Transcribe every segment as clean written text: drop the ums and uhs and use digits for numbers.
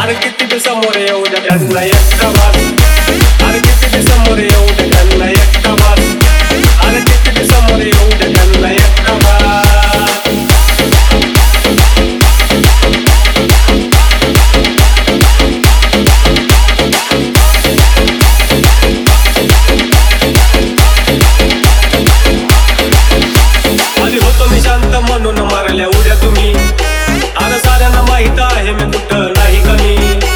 अरे किती बी समोर येऊ द्या त्यांना एकटा बास. अरे किती बी समोर येऊ द्या त्यांना एकटा बास. अरे किती बी समोर येऊ द्या त्यांना एकटा बास. आधी होतो मी शांत म्हणून मारल्या उड्या तुम्ही. आता साऱ्यांना माहित आहे मी कुठं नाही कमी.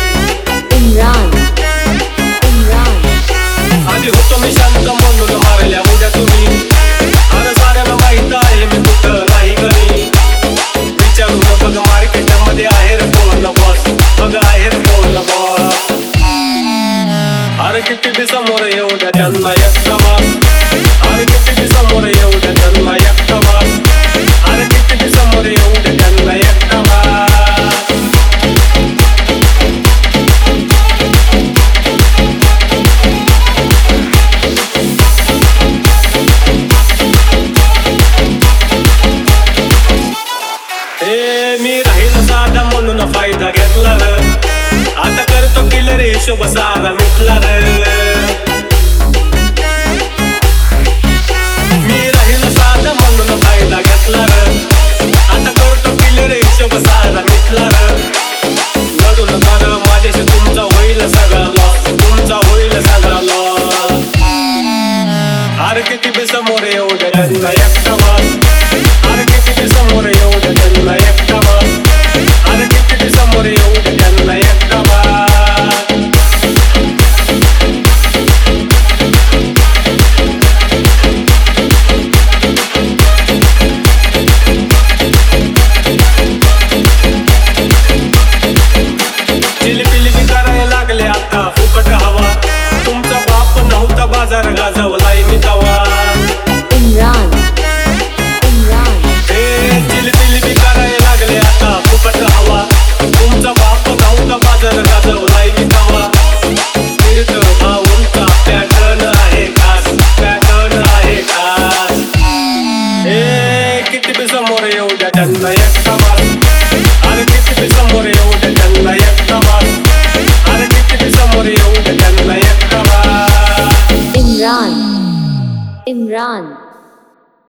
आधी होतो मी शांत म्हणून मारल्या उड्या तुम्ही. आता साऱ्यांना माहित आहे मी कुठं नाही कमी. विचारू न बघ मार्केटमध्ये आहे रे कोण बॉस. बघ आहे रे कोण बॉस. अरे किती बी समोर येऊ द्या त्यांना एकटा बास. अरे किती बी समोर येऊ द्या त्यांना एकटा बास. अरे किती बी समोर येऊ द्या त्यांना एकटा बास. मी राहील साधा म्हणून फायदा घेतला र. आता करतो किलर हिशोब सारा मिटला र. मी राहील साधा म्हणून फायदा घेतला र. आता करतो किलर हिशोब सारा मिटला र. लढू नका र माझ्याशी तुमचा होईल सगळा लॉस. तुमचा होईल सगळा लॉस. अरे किती बी समोर येऊ द्या त्यांना एकटा बास. अरे किती बी समोर येऊ द्या त्यांना एकटा बास. अरे किती बी समोर येऊ द्या त्यांना एकटा बास. चिलीपिली करायला लागले आता फुकट हवा. तुमचा बाप नव्हता बाजार गाजवलाय मी तवा. चिलीपिली करायला लागले आता फुकट हवा. तुमचा बाप नव्हता बाजार गाजवलाय मी तवा. भाऊंचा पॅटर्न आहे खास. पॅटर्न आहे खास. किती बी समोर येऊ द्या त्यांना एकटा बास. अरे किती बी समोर येऊ द्या त्यांना एकटा बास. अरे किती बी समोर येऊ द्या त्यांना एकटा बास. Imran